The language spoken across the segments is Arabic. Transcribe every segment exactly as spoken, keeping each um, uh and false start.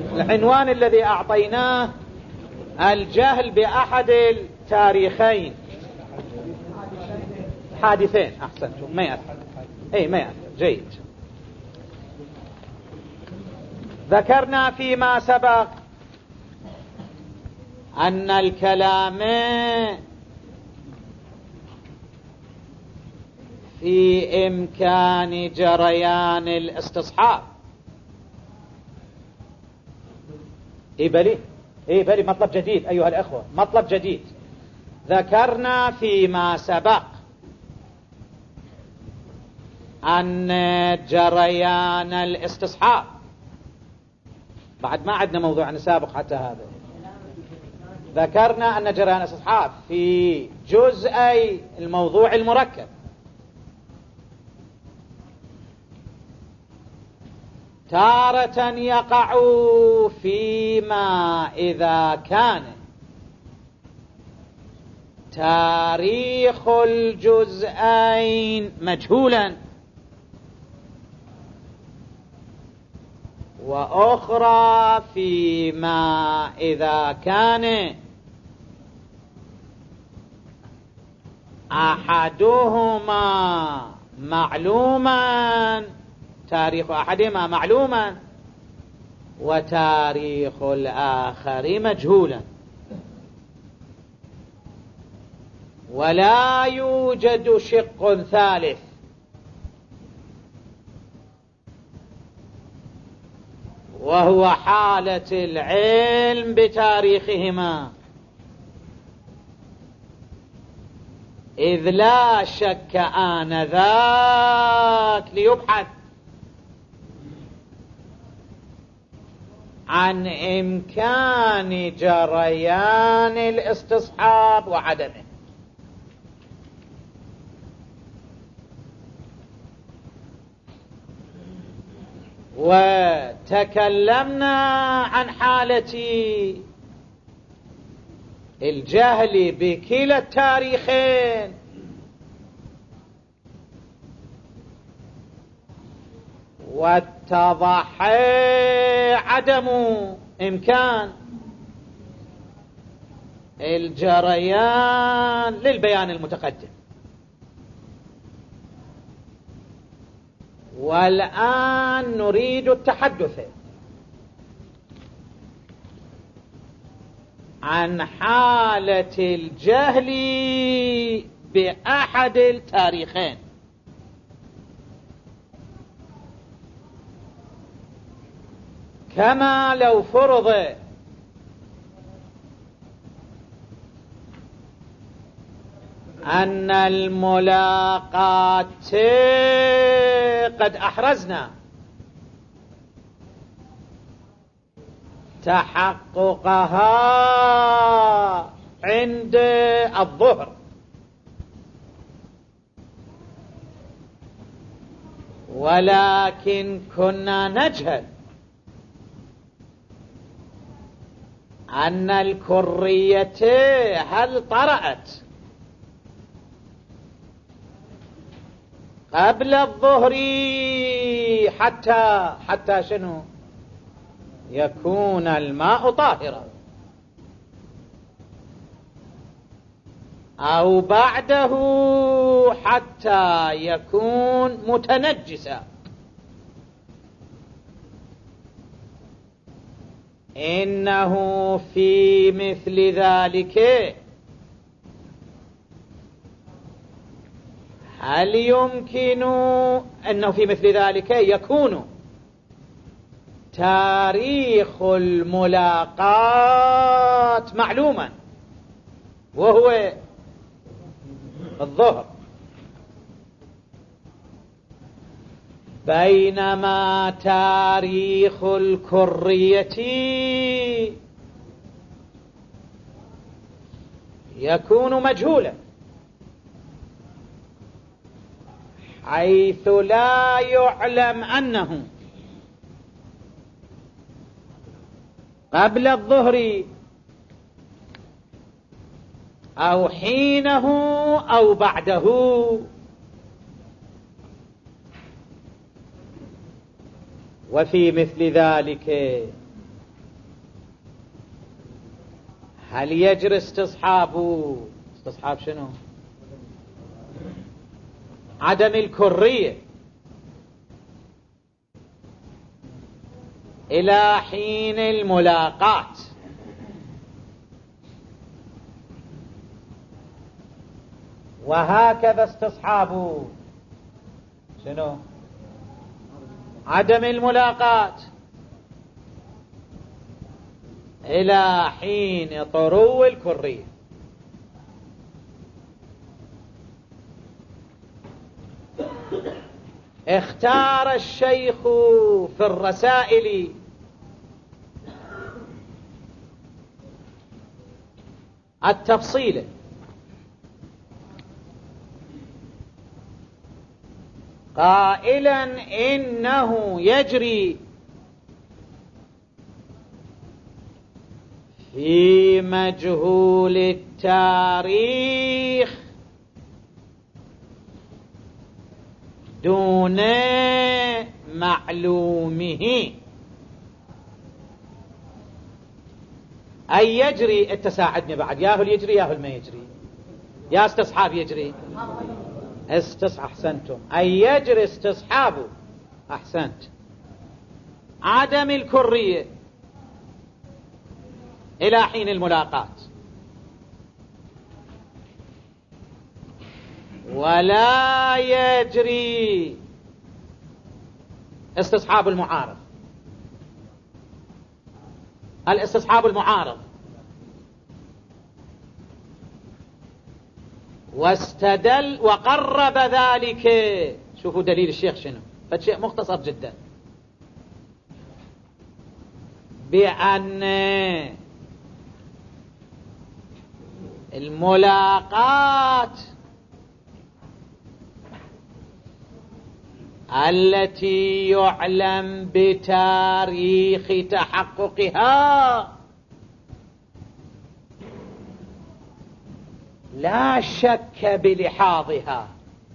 العنوان الذي أعطيناه الجهل بأحد التاريخين حادثين. أحسنتم، ما يأثر. أي ما يأثر، جيد. ذكرنا فيما سبق أن الكلام في إمكان جريان الاستصحاب. إيه بلي إيه بلي مطلب جديد أيها الأخوة، مطلب جديد. ذكرنا فيما سبق أن جريان الاستصحاب، بعد ما عندنا موضوع سابق حتى هذا، ذكرنا أن جريان الاستصحاب في جزئي الموضوع المركب. تارة يقع فيما إذا كان تاريخ الجزئين مجهولا، وأخرى فيما إذا كان أحدهما معلوما، تاريخ أحدهما معلوما وتاريخ الآخر مجهولا، ولا يوجد شق ثالث، وهو حالة العلم بتاريخهما، إذ لا شك آنذاك ليبحث عن إمكان جريان الاستصحاب وعدمه. وتكلمنا عن حالة الجهل بكلا التاريخين، واتضح عدم إمكان الجريان للبيان المتقدم. والآن نريد التحدث عن حالة الجهل بأحد التاريخين. كما لو فرض أن الملاقات قد أحرزنا تحققها عند الظهر، ولكن كنا نجهل أن الكرية هل طرأت قبل الظهر حتى حتى شنو يكون الماء طاهرا، أو بعده حتى يكون متنجسا. إنه في مثل ذلك هل يمكن أنه في مثل ذلك يكون تاريخ الملاقات معلوما وهو الظهر، بينما تاريخ الكرية يكون مجهولا، حيث لا يعلم أنه قبل الظهر أو حينه أو بعده. وفي مثل ذلك هل يجري استصحابه؟ استصحاب شنو؟ عدم الكرية إلى حين الملاقاة. وهكذا استصحابه شنو؟ عدم الملاقاة إلى حين طرو الكرية. اختار الشيخ في الرسائل التفصيل قائلا إنه يجري في مجهول التاريخ دون معلومه. أي يجري، التساعدني بعد، ياهو يجري ياهو ما يجري، يا استصحاب يجري استص أحسنتم. أي يجري استصحابه، أحسنت، عدم الكرية إلى حين الملاقاة، ولا يجري استصحاب المعارض. الاستصحاب المعارض واستدل وقرب ذلك. شوفوا دليل الشيخ شنو، فشيء مختصر جدا، بأن الملاقاة التي يعلم بتاريخ تحققها لا شك بلحاظها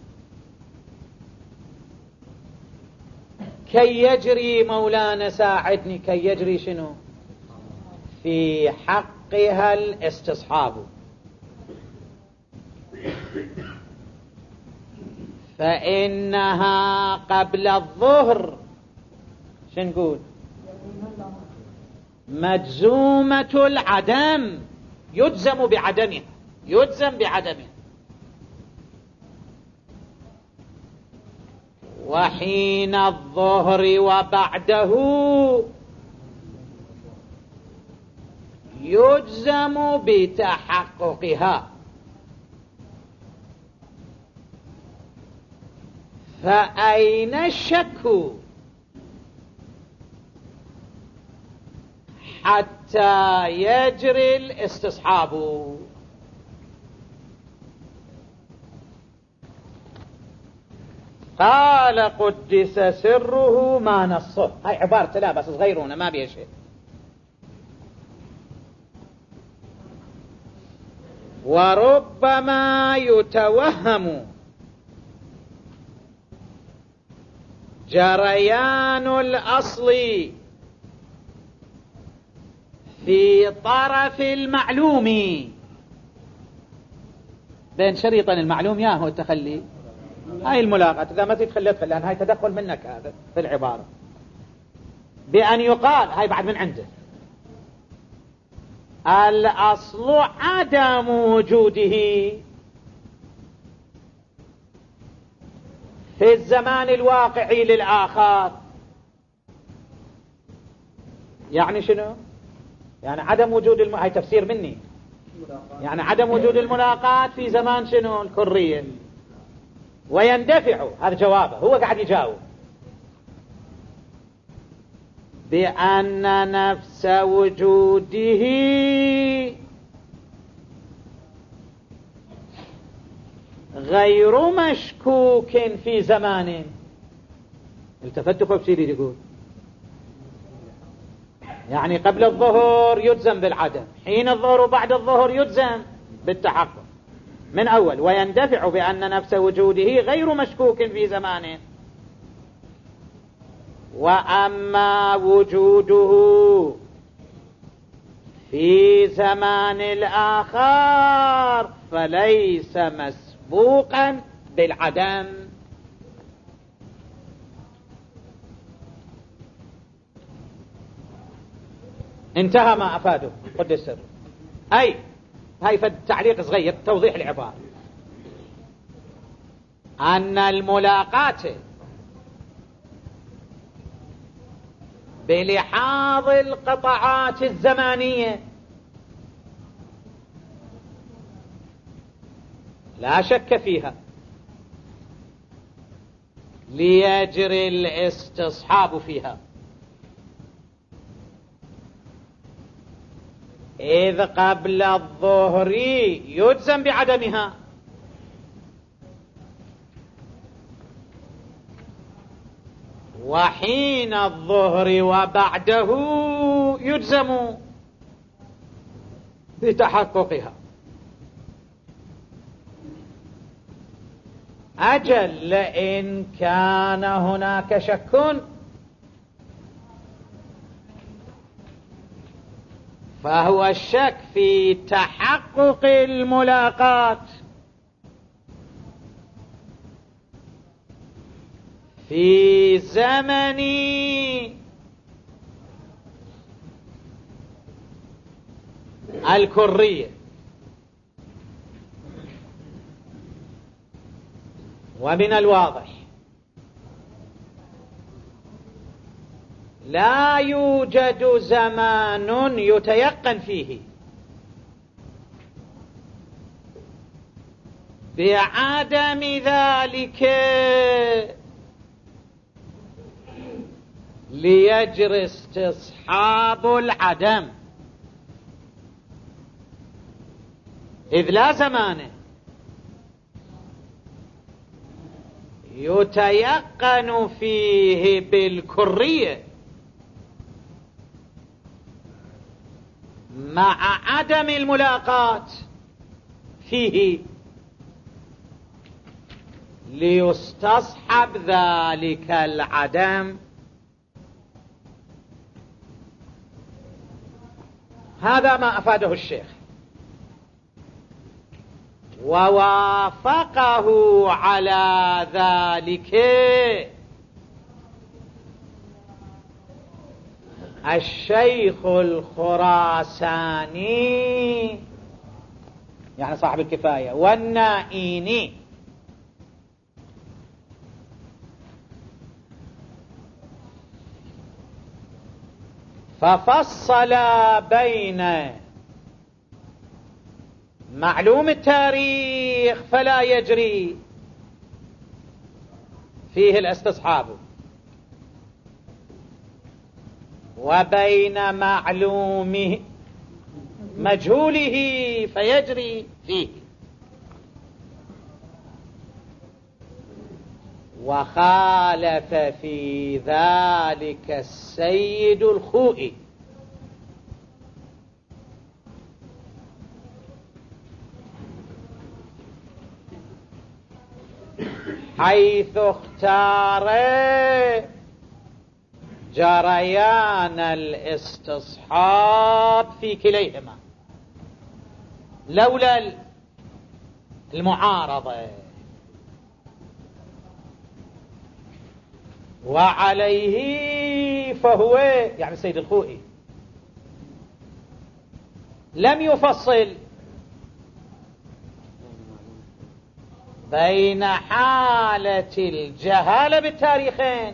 كي يجري، مولانا ساعدني، كي يجري شنو في حقها الاستصحاب. فإنها قبل الظهر شو نقول؟ مجزومة العدم، يجزم بعدمها، يجزم بعدمها. وحين الظهر وبعده يجزم بتحققها. فأين الشك حتى يجري الاستصحاب؟ قال قدس سره ما نصه. هاي عبارة لا بس صغيرونة ما بيها شيء. وربما يتوهم جريان الأصل في طرف المعلوم بين شريطا المعلوم ياهو التخلي. هاي الملاقاة إذا ما تتخلي تخلي، لأن هاي تدخل منك هذا في العبارة، بأن يقال هاي بعد من عنده الأصل عدم وجوده في الزمان الواقعي للآخر. يعني شنو؟ يعني عدم وجود الم... هاي تفسير مني، يعني عدم وجود الملاقاة في زمان شنو الكرية، ويندفع، هذا جوابه، هو قاعد يجاوب بأن نفس وجوده غير مشكوك في زمان. التفتوا بسيدي يقول يعني قبل الظهر يجزم بالعدم، حين الظهر وبعد الظهر يجزم بالتحقق من أول. ويندفع بأن نفس وجوده غير مشكوك في زمان. وأما وجوده في في زمان الآخر فليس مسبوقا بالعدم. انتهى ما أفاده قدس سر. أي هاي فد تعليق صغير توضيح العبارة، أن الملاقاة بلحاظ القطعات الزمانية لا شك فيها ليجري الاستصحاب فيها، إذ قبل الظهر يجزم بعدمها، وحين الظهر وبعده يجزم بتحققها. أجل إن كان هناك شك فهو الشك في تحقق الملاقات في زمن الكرية، ومن الواضح لا يوجد زمان يتيقن فيه بعدم ذلك ليجري استصحاب العدم، إذ لا زمان يتيقن فيه بالكرية مع عدم الملاقات فيه ليستصحب ذلك العدم. هذا ما أفاده الشيخ، ووافقه على ذلك الشيخ الخراساني يعني صاحب الكفاية والنائيني، ففصل بين معلوم التاريخ فلا يجري فيه الاستصحاب وبين معلومه مجهوله فيجري فيه، وخالف في ذلك السيد الخوئي حيث اختار جريان الاستصحاب في كليهما لولا المعارضة، وعليه فهو يعني السيد الخوئي لم يفصل بين حالة الجهالة بالتاريخين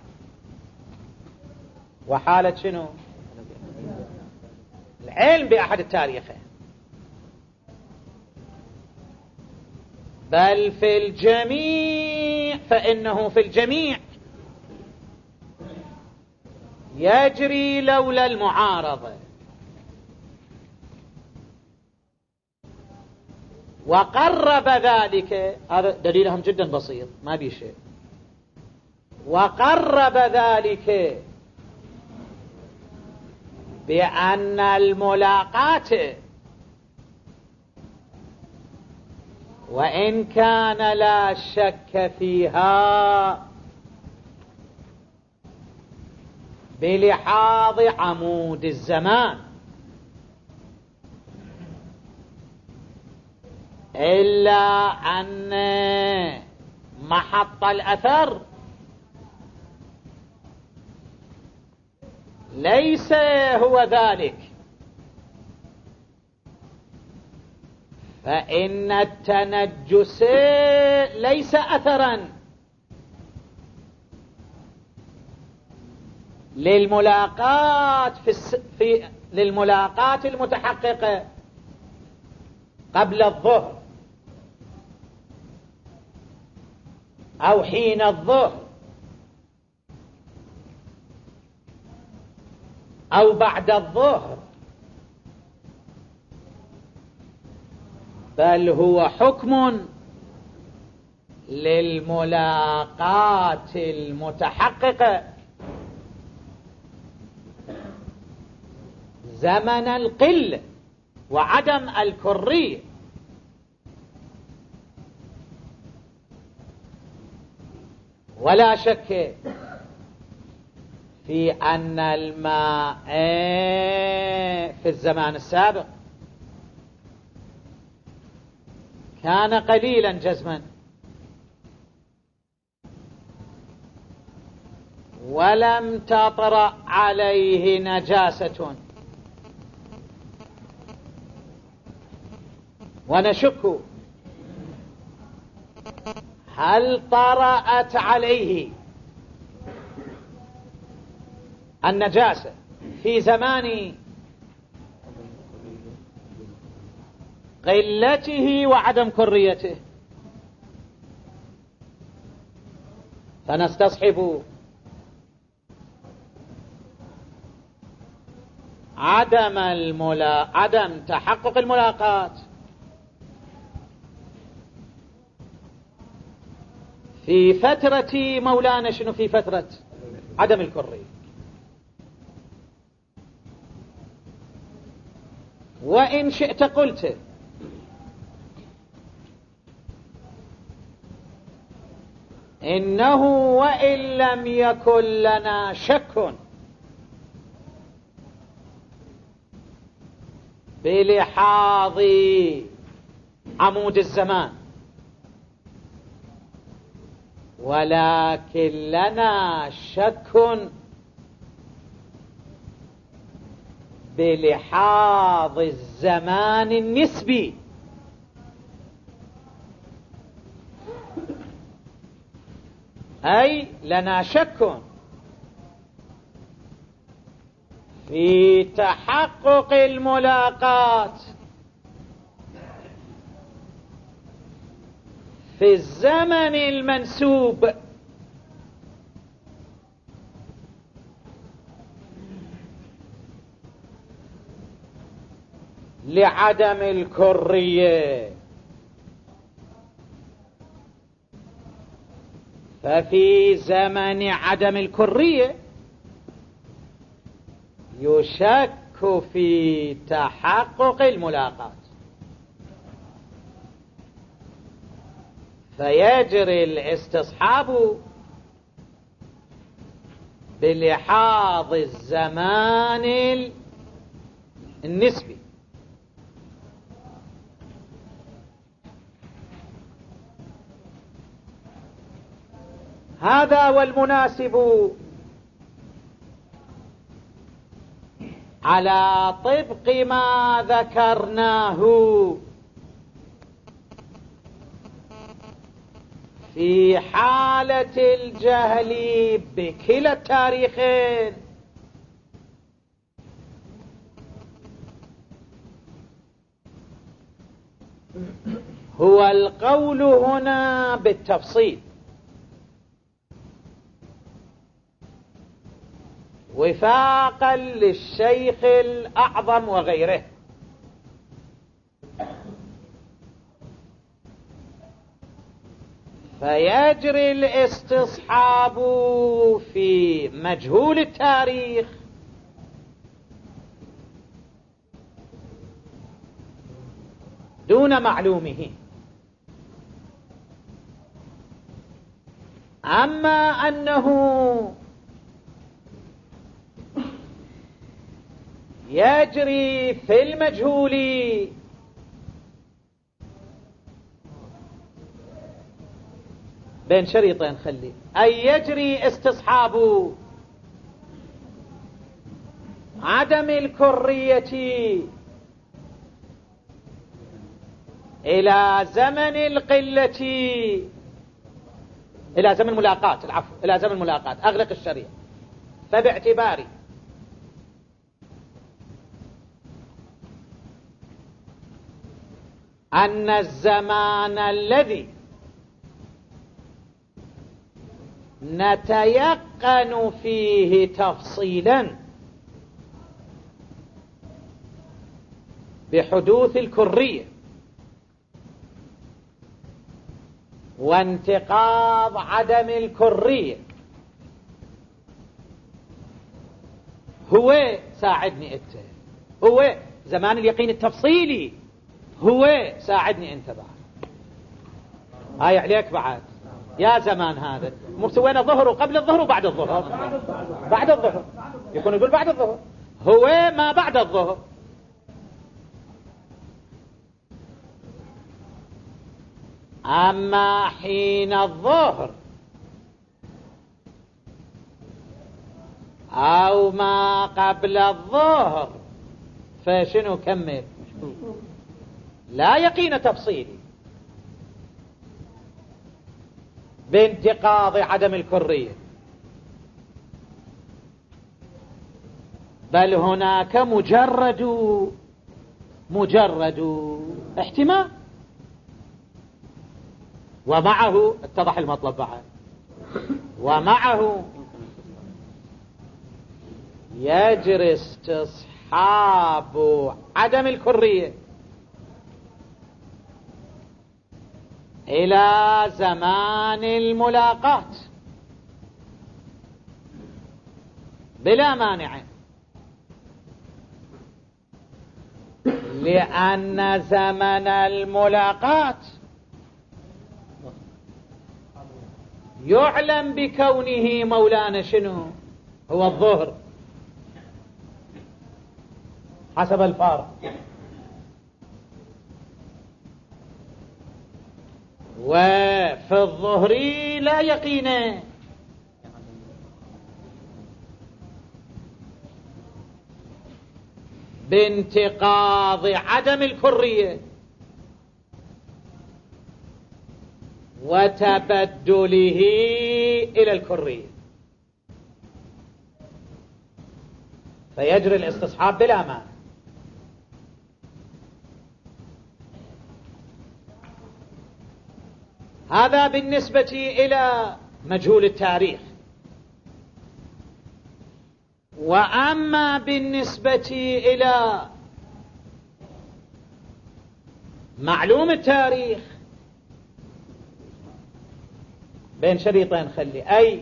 وحالة شنو العلم بأحد التاريخين، بل في الجميع فإنه في الجميع يجري لولا المعارضة، وقرب ذلك، هذا دليلهم جدا بسيط ما بيه شيء، وقرب ذلك بأن الملاقاة وإن كان لا شك فيها بلحاظ عمود الزمان إلا أن محط الأثر ليس هو ذلك، فإن التنجس ليس أثرا للملاقات في, الس... في للملاقات المتحققة قبل الظهر أو حين الظهر أو بعد الظهر، بل هو حكم للملاقات المتحققة زمن القلة وعدم الكرية. ولا شك في أن الماء في الزمان السابق كان قليلا جزما ولم تطرأ عليه نجاسة، ونشك هل طرأت عليه النجاسة في زمان قلته وعدم كريته، فنستصحب عدم الملا عدم تحقق الملاقات في فترة مولانا، شنو في فترة عدم الكرية. وإن شئت قلت إنه وإن لم يكن لنا شك بلحاظ عمود الزمان، ولكن لنا شك بلحاظ الزمان النسبي، أي لنا شك في تحقق الملاقات في الزمن المنسوب لعدم الكرية. ففي زمن عدم الكرية يشك في تحقق الملاقات، فيجري الاستصحاب بلحاظ الزمان النسبي. هذا والمناسب على طبق ما ذكرناه في حالة الجهل بكلا التاريخين، هو القول هنا بالتفصيل وفاقا للشيخ الأعظم وغيره. فيجري الاستصحاب في مجهول التاريخ دون معلومه. أما أنه يجري في المجهول بين شريطين خلي. أي يجري استصحاب عدم الكرية إلى زمن القلة، إلى زمن الملاقات، العفو، إلى زمن الملاقات، أغلق الشريط. فباعتبار أن الزمان الذي نتيقن فيه تفصيلا بحدوث الكرية وانتقاض عدم الكرية هو، ساعدني انت، هو زمان اليقين التفصيلي، هو ساعدني انت بعد، هاي عليك بعد يا زمان. هذا وين الظهر وقبل الظهر وبعد الظهر؟ بعد الظهر، يكون يقول بعد الظهر، هو ما بعد الظهر. أما حين الظهر أو ما قبل الظهر فشنو؟ كمل. لا يقين تفصيلي بانتقاض عدم الكرية، بل هناك مجرد مجرد احتمال، ومعه اتضح المطلب بعد، ومعه يجري استصحاب عدم الكرية إلى زمان الملاقات بلا مانع، لأن زمن الملاقات يعلم بكونه مولانا شنو؟ هو الظهر حسب الفارق، وفي الظهر لا يقين، بانتقاض عدم الكرية وتبدله إلى الكرية، فيجري الاستصحاب بلا مانع. هذا بالنسبة إلى مجهول التاريخ. وأما بالنسبة إلى معلوم التاريخ بين شريطين خلي، أي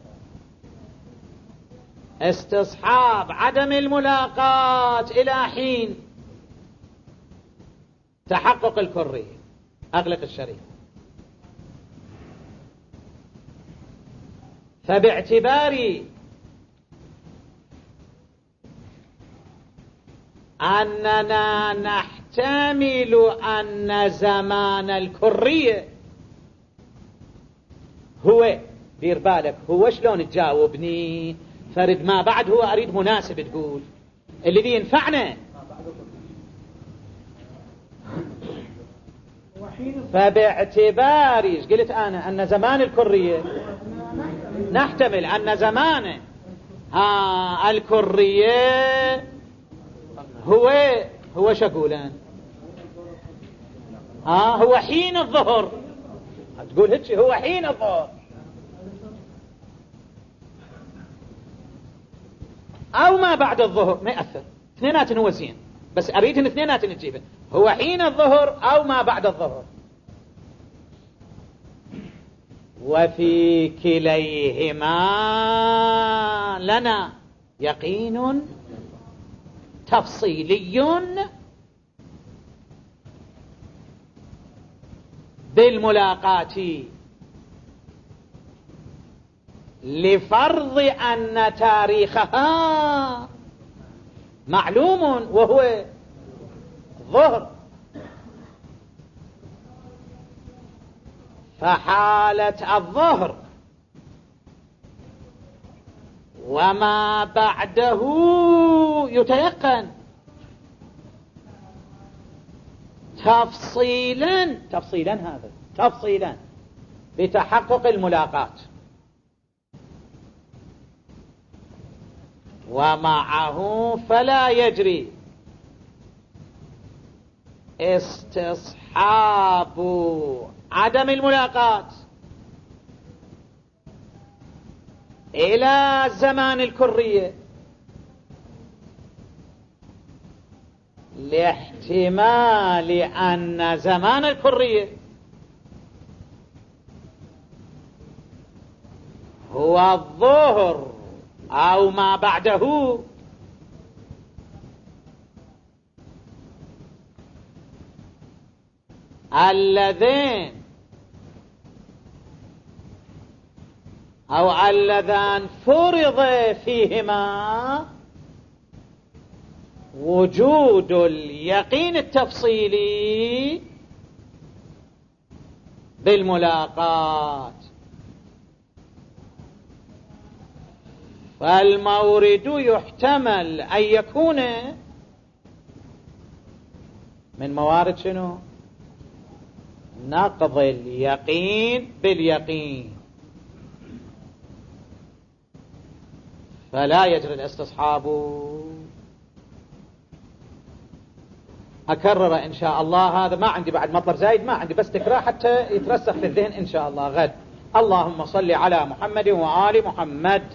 استصحاب عدم الملاقات إلى حين تحقق الكرية، أغلق الشريط. فباعتبار أننا نحتمل أن زمان الكرية هو، دير بالك، هو شلون تجاوبني؟ فرد ما بعد هو أريد مناسب تقول الذي ينفعنا. فباعتبار ايش قلت أنا؟ أن زمان الكرية نحتمل أن زمان ها الكرية هو هو شقولان ها هو حين الظهر، تقول هيك هو حين الظهر أو ما بعد الظهر، ما يأثر، اثنينات هو زين، بس أريد ان اثنينات نجيبه، هو حين الظهر أو ما بعد الظهر. وفي كليهما لنا يقين تفصيلي بالملاقات لفرض أن تاريخها معلوم وهو ظهر. فحالة الظهر وما بعده يتيقن تفصيلا تفصيلا هذا تفصيلا بتحقق الملاقات، ومعه فلا يجري استصحاب عدم الملاقات إلى زمان الكرية لاحتمال أن زمان الكرية هو الظهر أو ما بعده، اللذين أو اللذان فرض فيهما وجود اليقين التفصيلي بالملاقات، فالمورد يحتمل أن يكون من موارد شنو؟ نقض اليقين باليقين، فلا يجري الاستصحاب. أكرر إن شاء الله، هذا ما عندي بعد مطلب زايد، ما عندي بس تكرار حتى يترسخ في الذهن إن شاء الله غد. اللهم صل على محمد وآل محمد.